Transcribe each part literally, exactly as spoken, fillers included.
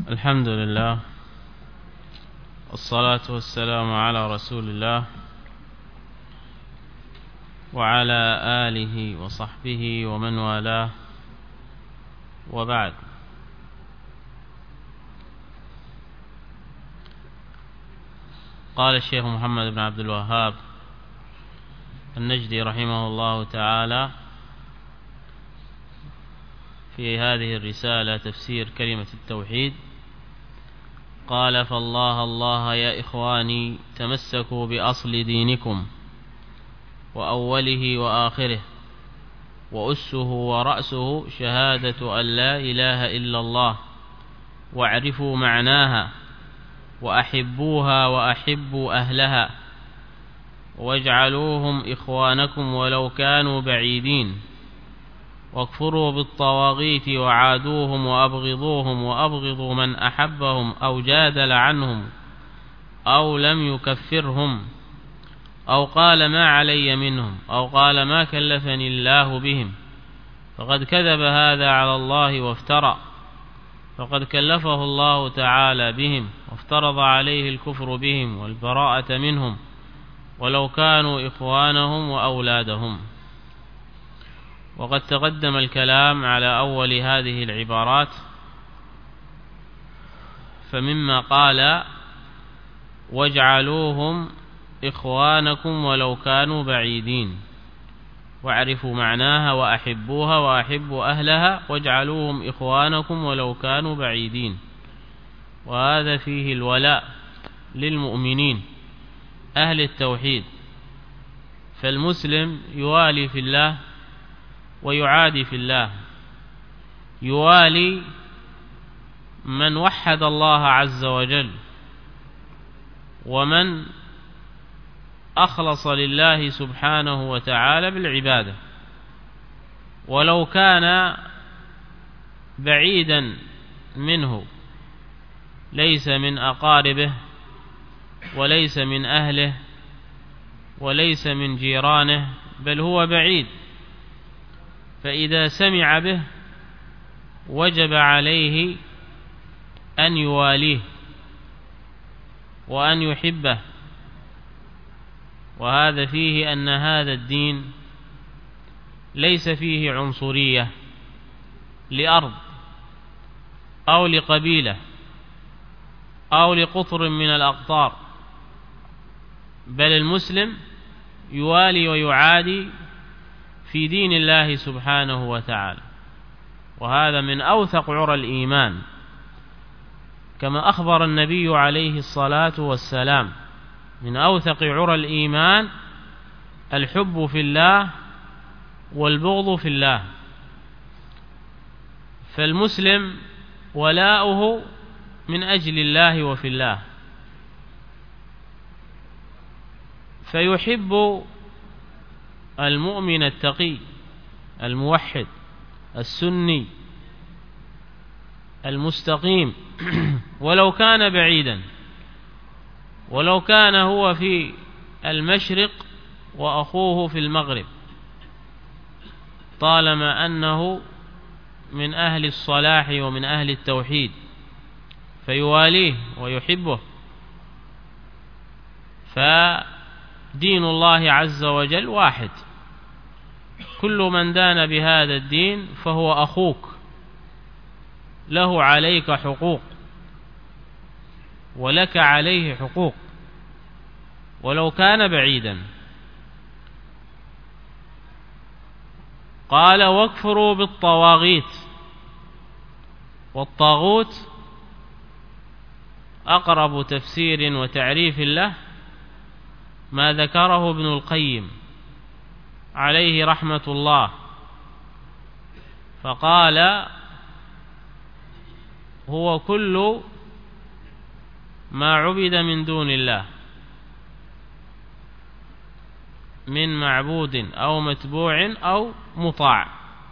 الحمد لله والصلاة والسلام على رسول الله وعلى آله وصحبه ومن والاه، وبعد. قال الشيخ محمد بن عبد الوهاب النجدي رحمه الله تعالى في هذه الرسالة تفسير كلمة التوحيد، قال: فالله الله يا إخواني تمسكوا بأصل دينكم وأوله وآخره وأسه ورأسه شهادة أن لا إله إلا الله، واعرفوا معناها وأحبوها وأحبوا أهلها، واجعلوهم إخوانكم ولو كانوا بعيدين، واكفروا بالطواغيت وعادوهم وأبغضوهم وأبغضوا من أحبهم أو جادل عنهم أو لم يكفرهم أو قال ما علي منهم أو قال ما كلفني الله بهم، فقد كذب هذا على الله وافترى، فقد كلفه الله تعالى بهم وافترض عليه الكفر بهم والبراءة منهم ولو كانوا إخوانهم وأولادهم. وقد تقدم الكلام على أول هذه العبارات، فمما قال: واجعلوهم إخوانكم ولو كانوا بعيدين، واعرفوا معناها وأحبوها وأحبوا أهلها، واجعلوهم إخوانكم ولو كانوا بعيدين. وهذا فيه الولاء للمؤمنين أهل التوحيد، فالمسلم يوالي في الله ويعادي في الله، يوالي من وحد الله عز وجل ومن أخلص لله سبحانه وتعالى بالعبادة، ولو كان بعيدا منه، ليس من أقاربه وليس من أهله وليس من جيرانه، بل هو بعيد، فإذا سمع به وجب عليه أن يواليه وأن يحبه. وهذا فيه أن هذا الدين ليس فيه عنصرية لأرض أو لقبيلة أو لقطر من الأقطار، بل المسلم يوالي ويعادي في دين الله سبحانه وتعالى، وهذا من أوثق عرى الإيمان، كما أخبر النبي عليه الصلاة والسلام: من أوثق عرى الإيمان الحب في الله والبغض في الله. فالمسلم ولاؤه من أجل الله وفي الله، فيحب المؤمن التقي الموحد السني المستقيم ولو كان بعيدا، ولو كان هو في المشرق وأخوه في المغرب، طالما أنه من أهل الصلاح ومن أهل التوحيد، فيواليه ويحبه. فدين الله عز وجل واحد، كل من دان بهذا الدين فهو أخوك، له عليك حقوق ولك عليه حقوق ولو كان بعيدا. قال: واكفروا بالطواغيت. والطاغوت أقرب تفسير وتعريف له ما ذكره ابن القيم عليه رحمة الله، فقال: هو كل ما عبد من دون الله من معبود أو متبوع أو مطاع،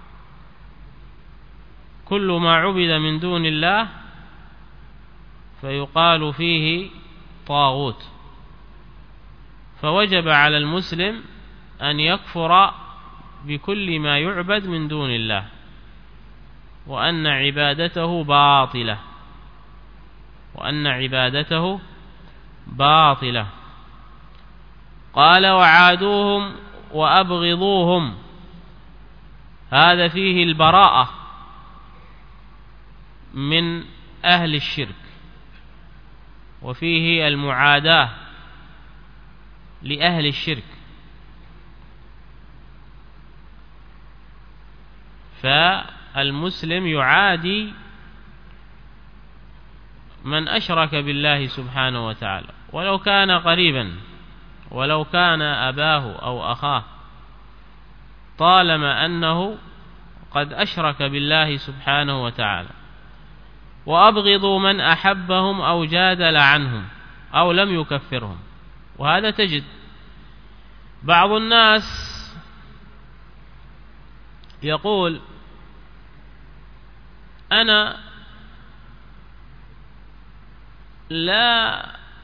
كل ما عبد من دون الله فيقال فيه طاغوت. فوجب على المسلم أن يكفر بكل ما يعبد من دون الله، وأن عبادته باطلة وأن عبادته باطلة. قال وعادوهم وأبغضوهم، هذا فيه البراءة من أهل الشرك، وفيه المعاداة لأهل الشرك. فالمسلم يعادي من أشرك بالله سبحانه وتعالى ولو كان قريبا، ولو كان أباه أو أخاه، طالما أنه قد أشرك بالله سبحانه وتعالى. وأبغضوا من أحبهم أو جادل عنهم أو لم يكفرهم. وهذا تجد بعض الناس يقول أنا لا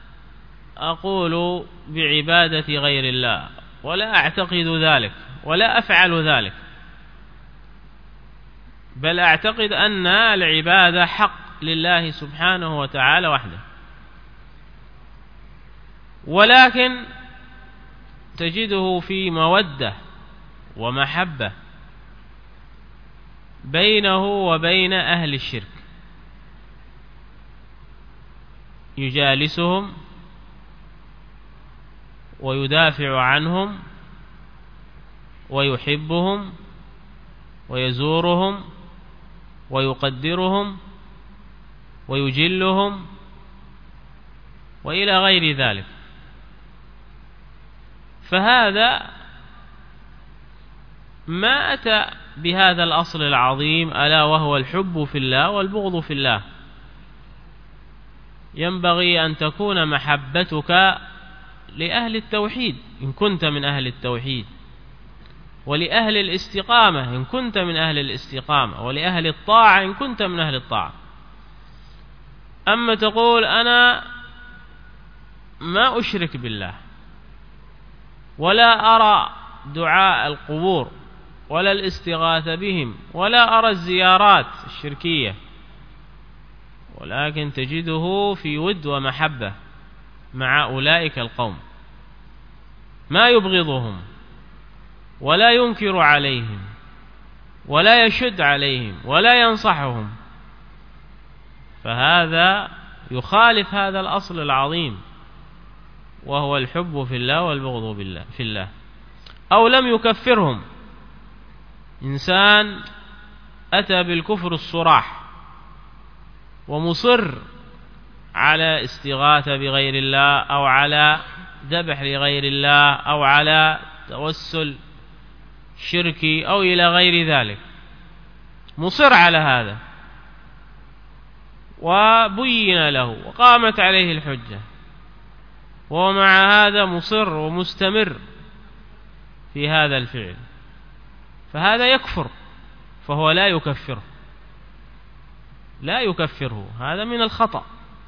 أقول بعبادة غير الله ولا أعتقد ذلك ولا أفعل ذلك، بل أعتقد أن العبادة حق لله سبحانه وتعالى وحده. ولكن تجده في مودة ومحبة بينه وبين أهل الشرك، يجالسهم ويدافع عنهم ويحبهم ويزورهم ويقدرهم ويجلهم وإلى غير ذلك. فهذا ما أتى بهذا الأصل العظيم، ألا وهو الحب في الله والبغض في الله. ينبغي أن تكون محبتك لأهل التوحيد إن كنت من أهل التوحيد، ولأهل الاستقامة إن كنت من أهل الاستقامة، ولأهل الطاعة إن كنت من أهل الطاعة. أما تقول أنا ما أشرك بالله ولا أرى دعاء القبور ولا الاستغاثة بهم ولا أرى الزيارات الشركية، ولكن تجده في ود ومحبة مع أولئك القوم، ما يبغضهم ولا ينكر عليهم ولا يشد عليهم ولا ينصحهم، فهذا يخالف هذا الأصل العظيم وهو الحب في الله والبغض بالله في الله. أو لم يكفرهم، إنسان أتى بالكفر الصراح ومصر على استغاثة بغير الله أو على ذبح لغير الله أو على توسل شركي أو إلى غير ذلك، مصر على هذا وبين له وقامت عليه الحجة، ومع هذا مصر ومستمر في هذا الفعل، فهذا يكفر، فهو لا يكفره لا يكفره هذا من الخطأ،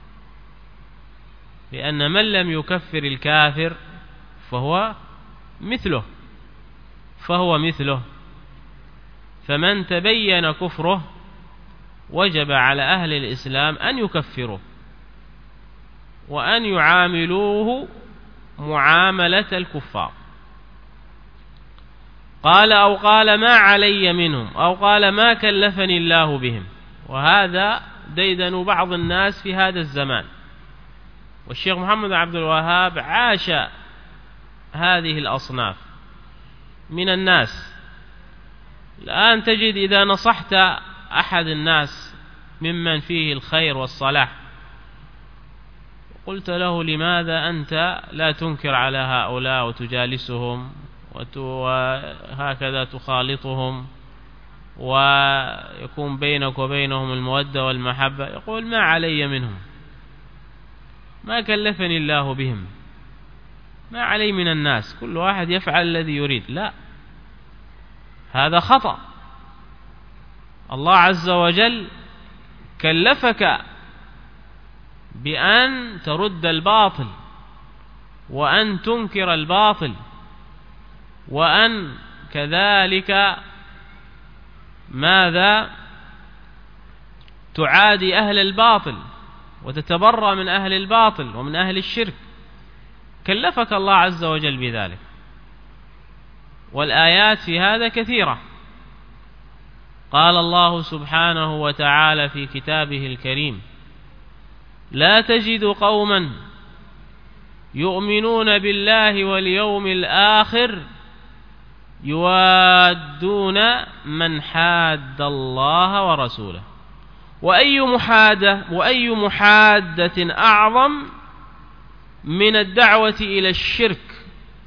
لأن من لم يكفر الكافر فهو مثله فهو مثله فمن تبين كفره وجب على أهل الإسلام أن يكفروه وأن يعاملوه معاملة الكفار. قال أو قال ما علي منهم أو قال ما كلفني الله بهم. وهذا ديدن بعض الناس في هذا الزمان، والشيخ محمد عبد الوهاب عاش هذه الأصناف من الناس. الآن تجد إذا نصحت أحد الناس ممن فيه الخير والصلاح قلت له لماذا أنت لا تنكر على هؤلاء وتجالسهم وهكذا تخالطهم ويكون بينك وبينهم المودة والمحبة، يقول ما علي منهم، ما كلفني الله بهم، ما علي من الناس، كل واحد يفعل الذي يريد. لا، هذا خطأ. الله عز وجل كلفك بأن ترد الباطل وأن تنكر الباطل وأن كذلك ماذا تعادي أهل الباطل وتتبرأ من أهل الباطل ومن أهل الشرك، كلفك الله عز وجل بذلك. والآيات في هذا كثيرة. قال الله سبحانه وتعالى في كتابه الكريم: لا تجد قوما يؤمنون بالله واليوم الآخر يوادون من حاد الله ورسوله. وأي محادة وأي محادة أعظم من الدعوة إلى الشرك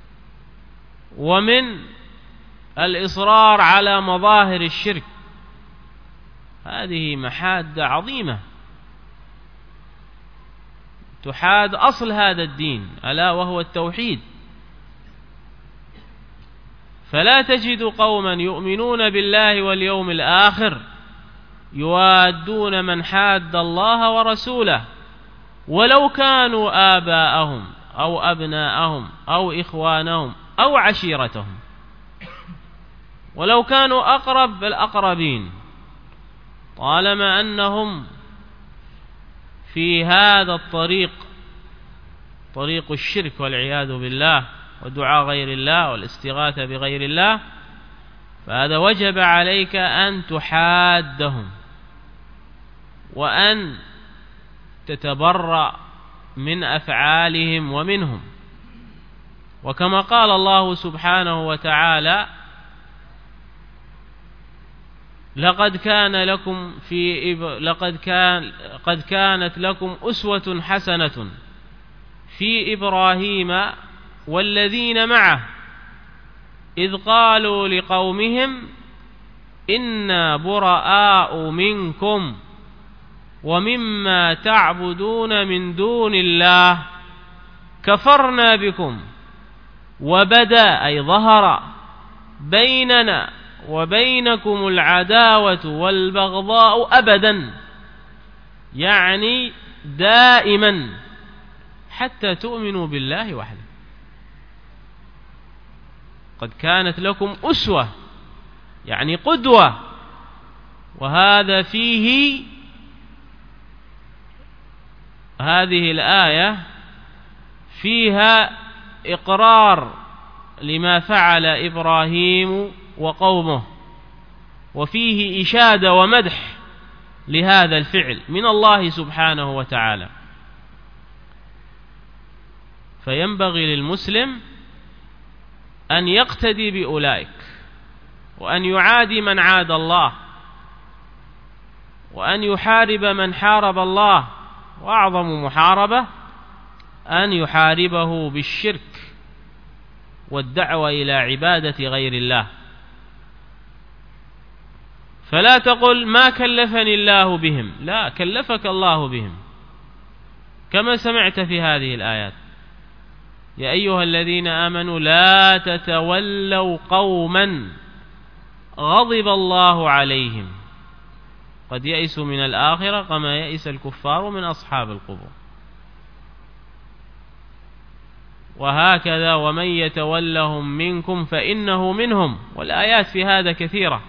ومن الإصرار على مظاهر الشرك. هذه محادة عظيمة تحاد أصل هذا الدين، ألا وهو التوحيد. فلا تجد قوما يؤمنون بالله واليوم الآخر يوادون من حاد الله ورسوله ولو كانوا آباءهم أو أبناءهم أو إخوانهم أو عشيرتهم، ولو كانوا أقرب الأقربين، طالما أنهم في هذا الطريق، طريق الشرك والعياذ بالله ودعاء غير الله والاستغاثة بغير الله، فهذا وجب عليك أن تحادهم وأن تتبرأ من أفعالهم ومنهم. وكما قال الله سبحانه وتعالى: لقد كان لكم في إب... لقد كان قد كانت لكم أسوة حسنة في إبراهيم والذين معه إذ قالوا لقومهم إنا براء منكم ومما تعبدون من دون الله كفرنا بكم وبدا أي ظهر بيننا وبينكم العداوة والبغضاء أبدا، يعني دائما، حتى تؤمنوا بالله وحده. قد كانت لكم أسوة يعني قدوة، وهذا فيه هذه الآية فيها إقرار لما فعل إبراهيم وقومه، وفيه إشادة ومدح لهذا الفعل من الله سبحانه وتعالى. فينبغي للمسلم أن يقتدي بأولئك، وأن يعادي من عاد الله، وأن يحارب من حارب الله، وأعظم محاربة أن يحاربه بالشرك والدعوة إلى عبادة غير الله. فلا تقل ما كلفني الله بهم، لا، كلفك الله بهم، كما سمعت في هذه الآيات: يا أيها الذين آمنوا لا تتولوا قوما غضب الله عليهم قد يئسوا من الآخرة كما يئس الكفار من أصحاب القبور. وهكذا ومن يتولهم منكم فإنه منهم، والآيات في هذا كثيرة.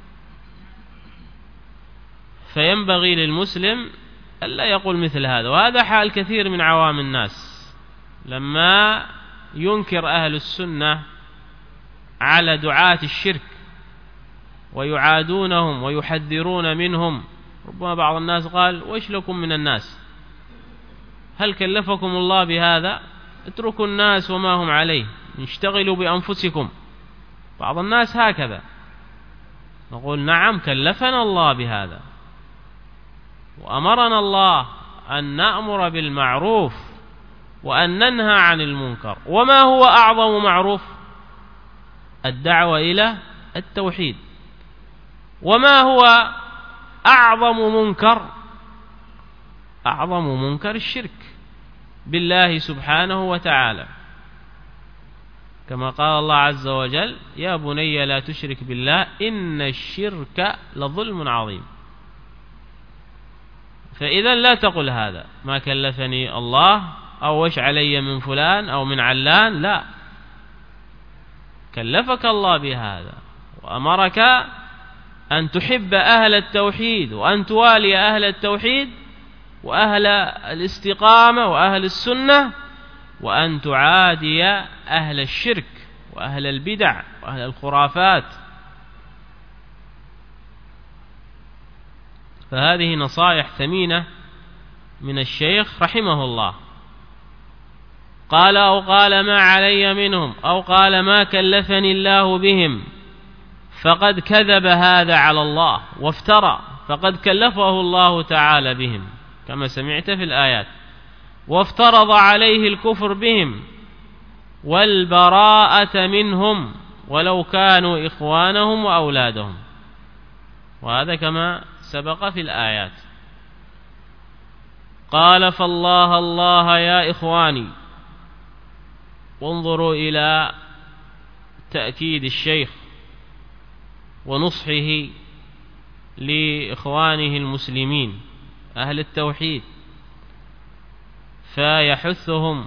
فينبغي للمسلم ألا يقول مثل هذا، وهذا حال كثير من عوام الناس لما ينكر أهل السنة على دعاة الشرك ويعادونهم ويحذرون منهم. ربما بعض الناس قال: وإيش لكم من الناس؟ هل كلفكم الله بهذا؟ اتركوا الناس وما هم عليه، اشتغلوا بأنفسكم. بعض الناس هكذا. نقول: نعم، كلفنا الله بهذا، وأمرنا الله أن نأمر بالمعروف وأن ننهى عن المنكر. وما هو أعظم معروف؟ الدعوة إلى التوحيد. وما هو أعظم منكر؟ أعظم منكر الشرك بالله سبحانه وتعالى، كما قال الله عز وجل: يا بني لا تشرك بالله إن الشرك لظلم عظيم. فإذا لا تقل هذا ما كلفني الله أو وش علي من فلان أو من علان، لا، كلفك الله بهذا وأمرك أن تحب أهل التوحيد وأن توالي أهل التوحيد وأهل الاستقامة وأهل السنة، وأن تعادي أهل الشرك وأهل البدع وأهل الخرافات. فهذه نصائح ثمينة من الشيخ رحمه الله. قال أو قال ما علي منهم، أو قال ما كلفني الله بهم، فقد كذب هذا على الله وافترى، فقد كلفه الله تعالى بهم كما سمعت في الآيات، وافترض عليه الكفر بهم والبراءة منهم ولو كانوا إخوانهم وأولادهم، وهذا كما سبق في الآيات. قال فالله الله يا إخواني. وانظروا إلى تأكيد الشيخ ونصحه لإخوانه المسلمين أهل التوحيد، فيحثهم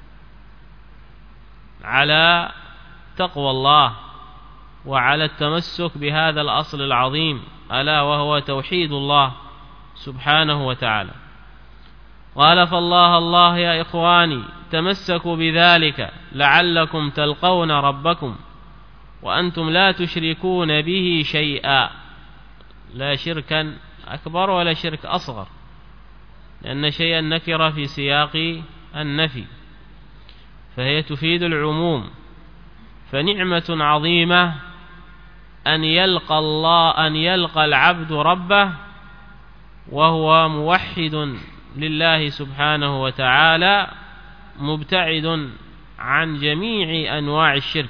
على تقوى الله وعلى التمسك بهذا الأصل العظيم، ألا وهو توحيد الله سبحانه وتعالى. قال فالله الله يا إخواني تمسكوا بذلك لعلكم تلقون ربكم وأنتم لا تشركون به شيئا، لا شركا أكبر ولا شرك أصغر، لأن شيئا نكر في سياق النفي، فهي تفيد العموم. فنعمة عظيمة أن يلقى الله أن يلقى العبد ربه وهو موحد لله سبحانه وتعالى، مبتعد عن جميع أنواع الشرك.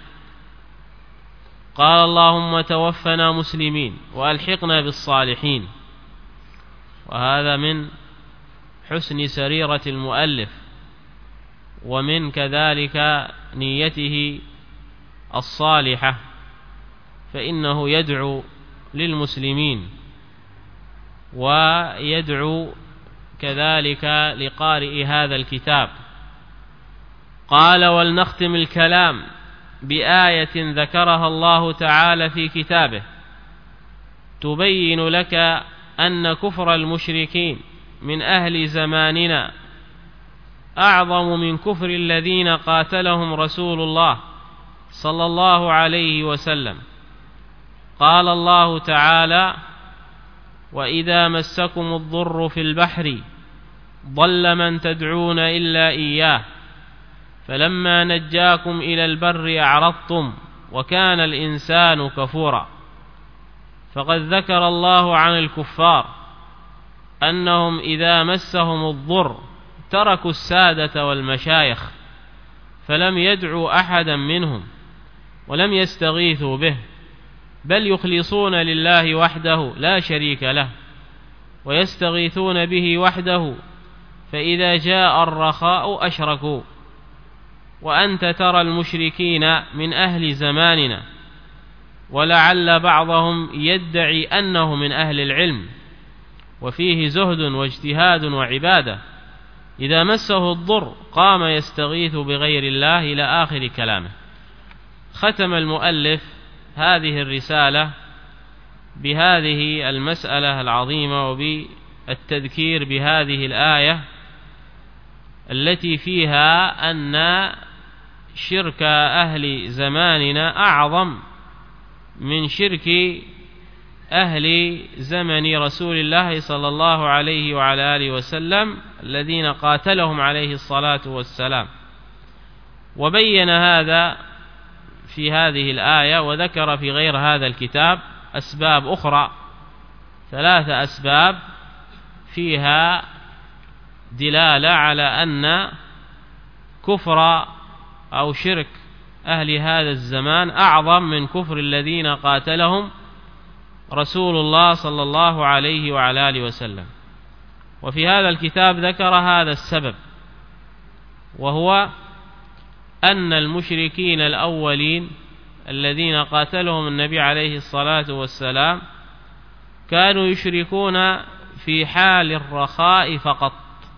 قال اللهم توفنا مسلمين وألحقنا بالصالحين، وهذا من حسن سريرة المؤلف ومن كذلك نيته الصالحة، فإنه يدعو للمسلمين ويدعو كذلك لقارئ هذا الكتاب. قال ولنختم الكلام بآية ذكرها الله تعالى في كتابه تبين لك أن كفر المشركين من أهل زماننا أعظم من كفر الذين قاتلهم رسول الله صلى الله عليه وسلم. قال الله تعالى وإذا مسكم الضر في البحر ضل من تدعون إلا إياه فلما نجاكم إلى البر أعرضتم وكان الإنسان كفورا. فقد ذكر الله عن الكفار أنهم إذا مسهم الضر تركوا السادة والمشايخ فلم يدعوا أحدا منهم ولم يستغيثوا به، بل يخلصون لله وحده لا شريك له ويستغيثون به وحده، فإذا جاء الرخاء أشركوا. وأنت ترى المشركين من أهل زماننا، ولعل بعضهم يدعي أنه من أهل العلم وفيه زهد واجتهاد وعبادة، إذا مسه الضر قام يستغيث بغير الله إلى آخر كلامه. ختم المؤلف هذه الرسالة بهذه المسألة العظيمة وبالتذكير بهذه الآية التي فيها أن شرك أهل زماننا أعظم من شرك أهل زمن رسول الله صلى الله عليه وعلى آله وسلم الذين قاتلهم عليه الصلاة والسلام. وبين هذا في هذه الآية، وذكر في غير هذا الكتاب أسباب أخرى، ثلاثة أسباب فيها دلالة على أن كفر أو شرك أهل هذا الزمان أعظم من كفر الذين قاتلهم رسول الله صلى الله عليه وعلى آله وسلم. وفي هذا الكتاب ذكر هذا السبب، وهو أن المشركين الأولين الذين قاتلهم النبي عليه الصلاة والسلام كانوا يشركون في حال الرخاء فقط،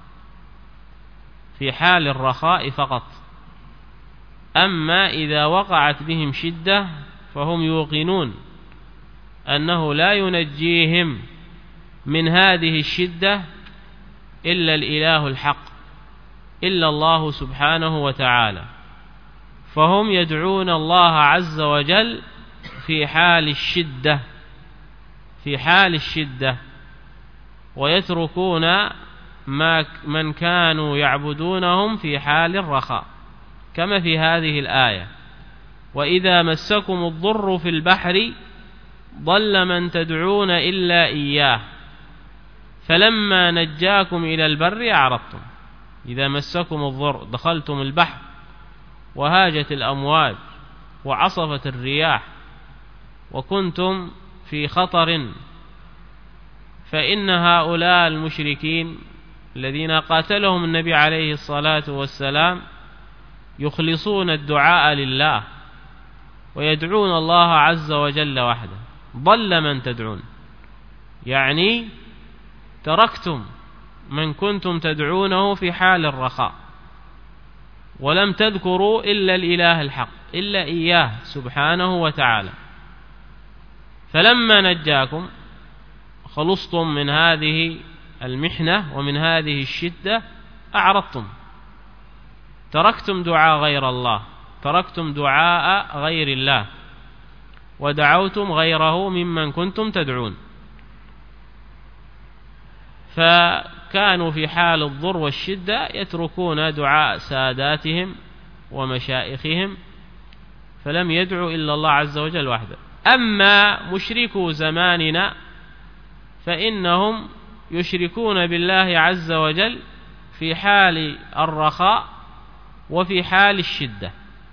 في حال الرخاء فقط. أما إذا وقعت بهم شدة فهم يوقنون أنه لا ينجيهم من هذه الشدة إلا الإله الحق إلا الله سبحانه وتعالى، فهم يدعون الله عز وجل في حال الشدة في حال الشدة ويتركون ما من كانوا يعبدونهم في حال الرخاء، كما في هذه الآية: وإذا مسكم الضر في البحر ضل من تدعون إلا إياه فلما نجاكم إلى البر أعرضتم. إذا مسكم الضر، دخلتم البحر وهاجت الأمواج وعصفت الرياح وكنتم في خطر، فإن هؤلاء المشركين الذين قاتلهم النبي عليه الصلاة والسلام يخلصون الدعاء لله ويدعون الله عز وجل وحده. ضل من تدعون، يعني تركتم من كنتم تدعونه في حال الرخاء ولم تذكروا إلا الإله الحق إلا إياه سبحانه وتعالى، فلما نجاكم خلصتم من هذه المحنة ومن هذه الشدة أعرضتم، تركتم دعاء غير الله، تركتم دعاء غير الله ودعوتم غيره ممن كنتم تدعون. فكانوا في حال الضر والشدة يتركون دعاء ساداتهم ومشائخهم، فلم يدعوا إلا الله عز وجل وحده. أما مشركو زماننا فإنهم يشركون بالله عز وجل في حال الرخاء وفي حال الشدة،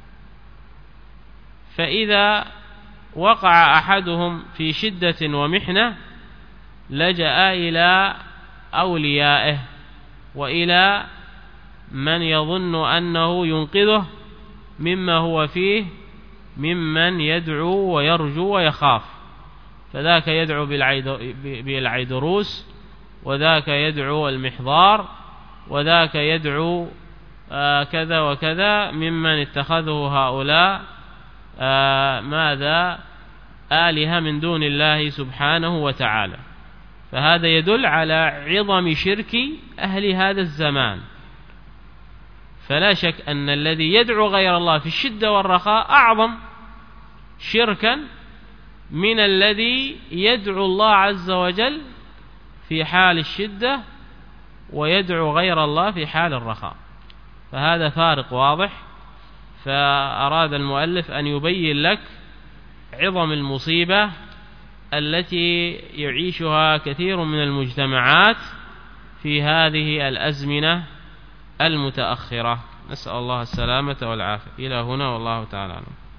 فإذا وقع أحدهم في شدة ومحنة لجأ إلى أوليائه وإلى من يظن أنه ينقذه مما هو فيه ممن يدعو ويرجو ويخاف، فذاك يدعو بالعيدروس وذاك يدعو المحضار وذاك يدعو آه كذا وكذا ممن اتخذه هؤلاء آه ماذا آلهة من دون الله سبحانه وتعالى. فهذا يدل على عظم شرك أهل هذا الزمان. فلا شك أن الذي يدعو غير الله في الشدة والرخاء أعظم شركا من الذي يدعو الله عز وجل في حال الشدة ويدعو غير الله في حال الرخاء، فهذا فارق واضح. فأراد المؤلف أن يبين لك عظم المصيبة التي يعيشها كثير من المجتمعات في هذه الأزمنة المتأخرة. نسأل الله السلامة والعافية. إلى هنا والله تعالى أعلم.